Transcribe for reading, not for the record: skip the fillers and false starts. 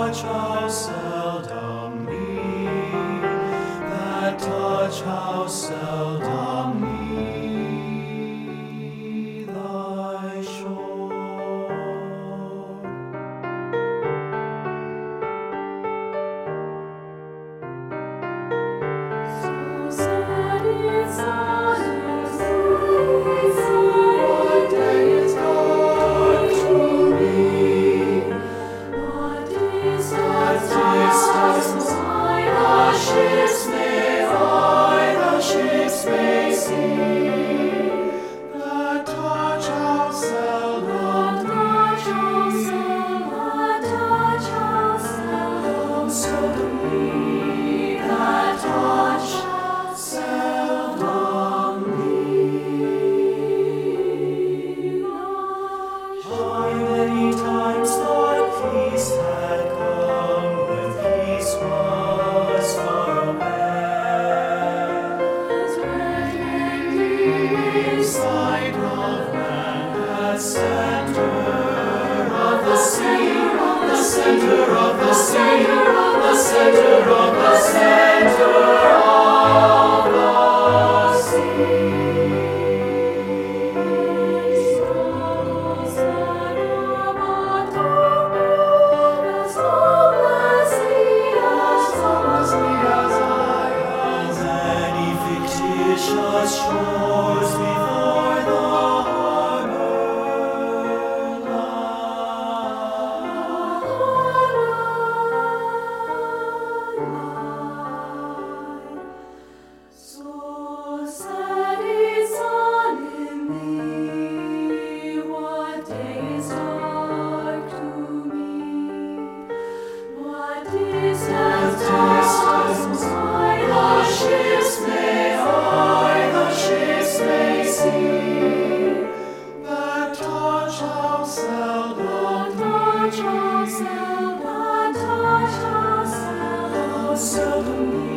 touch how seldom meet, that touch how seldom meet thy shore. So sad it's What day is dark to me? what is At distance the ships may see, that touch how seldom seldom meet, that touch seldom meet. I many times thought peace had come, when peace was far away. Sight of land at center of the sea, the center of the sea, the center of the center of the sea. As any fictitious shores before the harbor lie. So sad is on in thee, what day is dark to me? What distance the ships may see, That touch how seldom touch how seldom seldom